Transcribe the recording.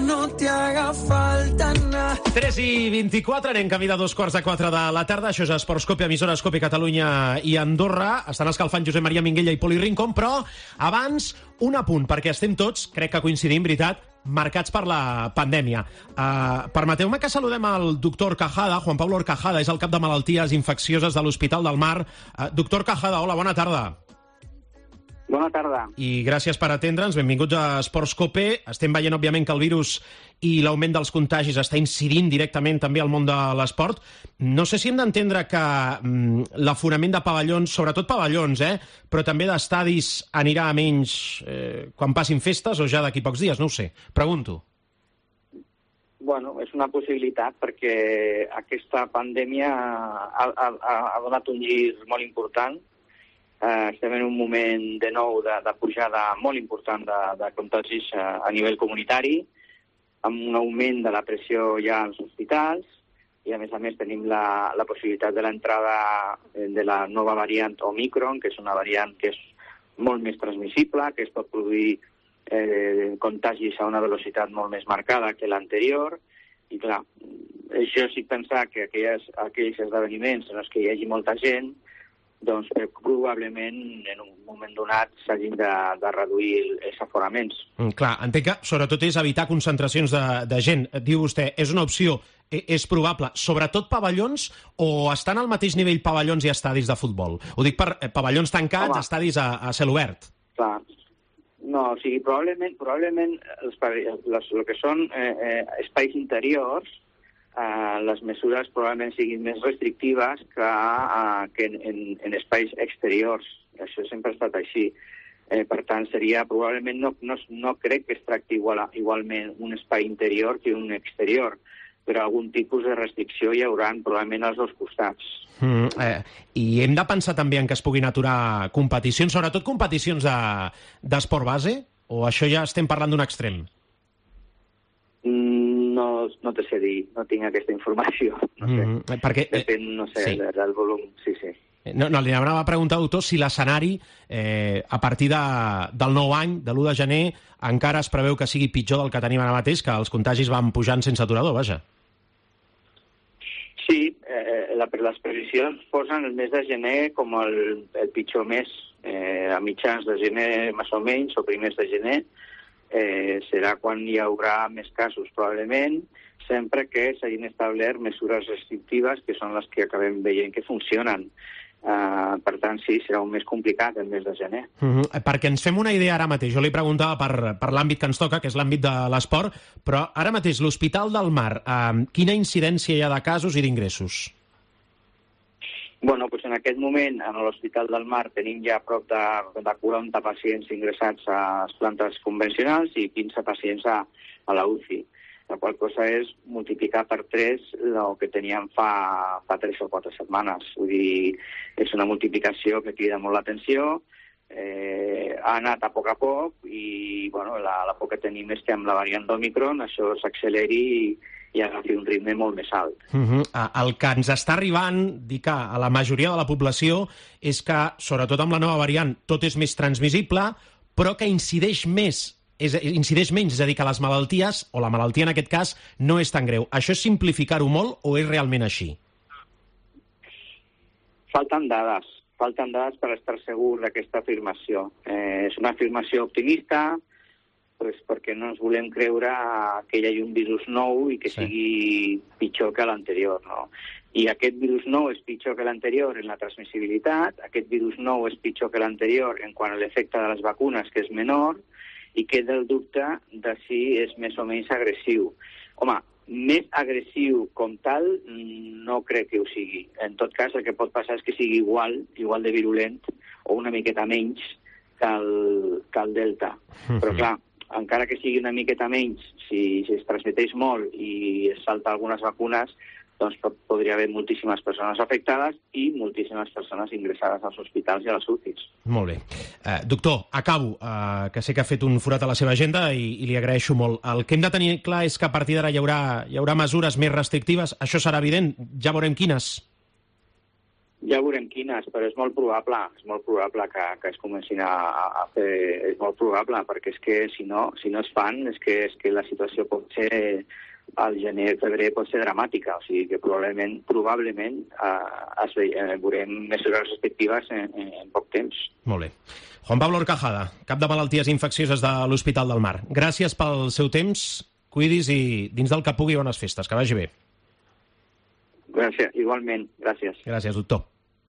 no te haga falta nada. 3:24, anem camí de 3:45 de la tarda. Això és Esportscope, emissora Scope Catalunya i Andorra. Estan escalfant Josep Maria Minguella i Poli Rincón, però abans un apunt, perquè estem tots, crec que coincidim, veritat, marcats per la pandèmia. Permeteu-me que saludem el doctor Cajada, Juan Pablo Orcajada, és el cap de malalties infeccioses de l'Hospital del Mar. Doctor Cajada, hola, bona tarda. Bona tarda. I gràcies per atendre'ns, benvinguts a Esportscope. Estem veient, òbviament, que el virus i l'augment dels contagis està incidint directament també al món de l'esport. No sé si hem d'entendre que l'aforament de pavellons, sobretot pavellons, però també d'estadis, anirà a menys quan passin festes o ja d'aquí pocs dies, no ho sé. Pregunto. Bueno, és una possibilitat perquè aquesta pandèmia ha donat un gir molt important. Estem en un moment de nou de pujada molt important de contagis a nivell comunitari, amb un augment de la pressió ja als hospitals, i a més tenim la possibilitat de l'entrada de la nova variant Omicron, que és una variant que és molt més transmissible, que es pot produir contagis a una velocitat molt més marcada que l'anterior, i clar, això sí pensar que aquells esdeveniments en els que hi hagi molta gent, doncs probablement en un moment donat s'hagin de reduir els aforaments. Clar, entenc que sobretot és evitar concentracions de gent. Diu vostè, és una opció, és probable, sobretot pavellons, o estan al mateix nivell pavellons i estadis de futbol? Ho dic per pavellons tancats, estadis a cel obert. Clar. No, o sigui, probablement el que són espais interiors, les mesures probablement siguin més restrictives que en espais exteriors. Això sempre ha estat així. Per tant, seria probablement, no crec que es tracti igualment un espai interior que un exterior, però algun tipus de restricció hi haurà probablement als dos costats. I hem de pensar també en que es puguin aturar competicions, sobretot competicions d'esport base, o això ja estem parlant d'un extrem? No te sé dir, no tinc aquesta informació. No sé. Perquè, depèn, no sé, sí, del volum. Sí. No, li anava a preguntar, doctor, si l'escenari, a partir del nou any, de l'1 de gener, encara es preveu que sigui pitjor del que tenim ara mateix, que els contagis van pujant sense aturador, vaja. Sí, les previsions posen el mes de gener com el pitjor mes. A mitjans de gener, més o menys, o primers de gener, serà quan hi haurà més casos, probablement, sempre que s'hagin establert mesures restrictives, que són les que acabem veient que funcionen. Per tant, sí, serà un mes complicat el mes de gener. Perquè ens fem una idea ara mateix. Jo li preguntava per l'àmbit que ens toca, que és l'àmbit de l'esport, però ara mateix l'Hospital del Mar, quina incidència hi ha de casos i d'ingressos? Bueno, doncs en aquest moment, a l'Hospital del Mar, tenim ja prop de 40 pacients ingressats a les plantes convencionals i 15 pacients a la UCI. La qual cosa és multiplicar per 3 el que teníem fa 3 o 4 setmanes. Vull dir, és una multiplicació que crida molt l'atenció, ha anat a poc i bueno, la por que tenim és que amb la variant d'Omicron això s'acceleri i agafi un ritme molt més alt. El que ens està arribant, dic a la majoria de la població, és que, sobretot amb la nova variant, tot és més transmissible, però que incideix menys, és a dir, que les malalties, o la malaltia en aquest cas, no és tan greu. Això és simplificar-ho molt o és realment així? Falten dades per estar segur d'aquesta afirmació. És una afirmació optimista, perquè no ens volem creure que hi hagi un virus nou i que sigui pitjor que l'anterior, no? I aquest virus nou és pitjor que l'anterior en la transmissibilitat, aquest virus nou és pitjor que l'anterior en quant a l'efecte de les vacunes, que és menor, i queda el dubte de si és més o menys agressiu. Home, més agressiu com tal no crec que ho sigui. En tot cas, el que pot passar és que sigui igual de virulent o una miqueta menys que el Delta. Però clar, encara que sigui una miqueta menys, si es transmeteix molt i es salta algunes vacunes, doncs podria haver moltíssimes persones afectades i moltíssimes persones ingressades als hospitals i a les UCIs. Molt bé. Doctor, acabo, que sé que ha fet un forat a la seva agenda i li agraeixo molt. El que hem de tenir clar és que a partir d'ara hi haurà mesures més restrictives. Això serà evident? Ja veurem quines? Ja veurem quines, però és molt probable que es comencin a fer, és molt probable, perquè és que si no es fan, és que la situació pot ser, al gener-febrer pot ser dramàtica, o sigui que probablement veurem mesures respectives en poc temps. Molt bé. Juan Pablo Horcajada, cap de malalties infeccioses de l'Hospital del Mar. Gràcies pel seu temps, cuidis i dins del que pugui bones festes, que vagi bé. Gràcies, igualment, gràcies. Gràcies, doctor.